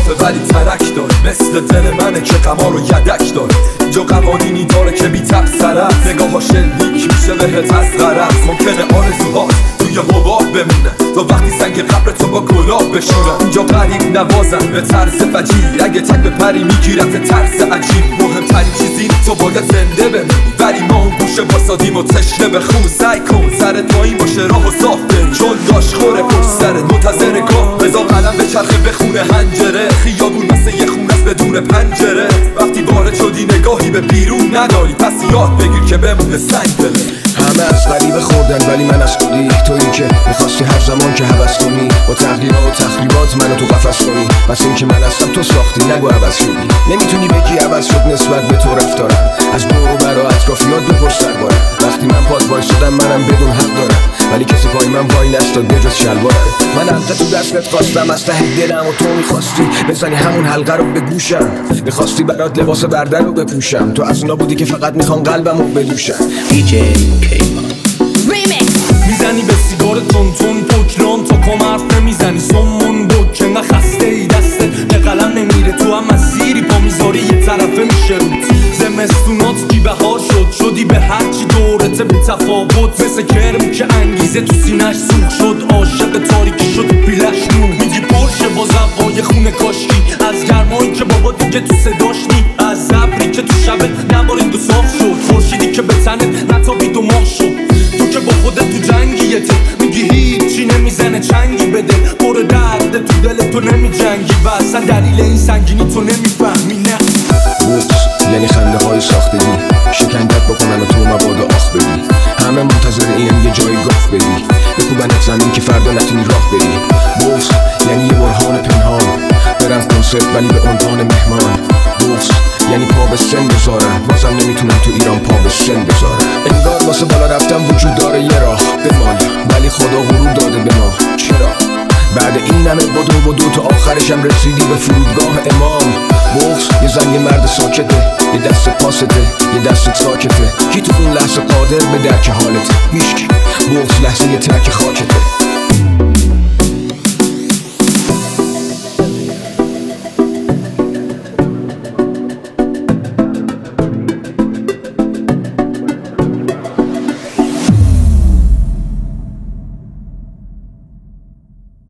صافه ولی ترک داره، مثل دل منه که غما رو یدک داره. اینجا قوانینی داره که بی تبصره است، نگاه ها شلیک میشه بهت از غرض. ممکنه آرزوهات توی حباب بمونه تا وقتی سنگ قبر تو با گلاب بشورن. اینجا غریب نوازن به طرز فجیع، اگه تک بپری میگیرت ترس عجیب. مهمترین چیزی تو باید زنده بمونی، ولی ما اون گوشه واسادیم و تشنه به خون. سعی کن سرت پایین باشه راه و صاف بری، چون داشت خوره پشت سرت منتظر گاه. بذار قلم به چرخه بخونه هنجره، خیابون مثل یه خونه است بدون پنجره. وقتی وارد شدی نگاهی به بیرون نداری، پس یاد بگیر که بمونه سنگ دله. همه از غریبه خوردن ولی من از خودی، تو این که میخواستی هر زمان که هوس کنی با تغییرات و تخریبات منو تو قفس کنی. پس این که من هستم تو ساختی، نگو عوض شدی. نمیتونی بگی عوض شد نسبت به تو رفتارم، از دور و برا اطرافیات بپرس دربارم. وقتی من پاد وایسادم منم بدون حق دارم، ولی کسی پای من وای نستاد بجز شلوارم. من حلقه تو دستت خواستم از ته دلم و تو میخواستی بزنی همون حلقه رو به گوشم. میخواستی برات لباس برده رو بپوشم، تو از اونا بودی که فقط میخوان قلبمو بدوشم. میزنی به سیگار تون پوکران تا کم حرف نمیزنی. سمون بود که انقدر خسته ای دسته به قلم نمیره، تو هم از زیری پا میذاری یه طرفه میشه روت. زمستونات بی بهار شدی به هرچی دورته بی تفاوت، مثل کرم که انگیزه تو سینش سوخ شد. عاشق تاریکی شد بیلش نور، میگی پرشه با زبای خونه کاشکی، از گرمایی که بابا دیگه تو صداش نی، از ابری که تو شبت نبارید و صاف شد، خورشیدی که به تنت نتابید و ماه شد. تو که با خودت تو جنگیته، میگی هیچی نمیزنه چنگی بده، پر درد تو دل تو نمی جنگی و اصلا دلیل این سنگینی تو نمیفهمی. نه یعنی خنده های ساختگی، شکنجت بکنن و تو مبادا آخ بدی. همه منتظر اینم یه جایی گاف بدی، بکوبنت زمین که فردا نتونی راه بری. بغض یعنی یه برهان پنهان، برم کنسرت ولی به عنوان مهمان. بغض یعنی پا به سن بذارم، بازم نمیتونم تو ایران پا به سن بذارم. انگار واسه بالا رفتم وجود داره یه راه بمال، ولی خدا غرور داده به ما. چرا؟ بعد این همه بدو تا آخرشم رسیدی به فرودگاه امام. بغض یه زن یه مرد ساکته، یه دست پاسته یه دستت ساکته. کی تو اون لحظه قادر به درک حالته؟ هیچکی. بغض لحظه یه ترک خاکته.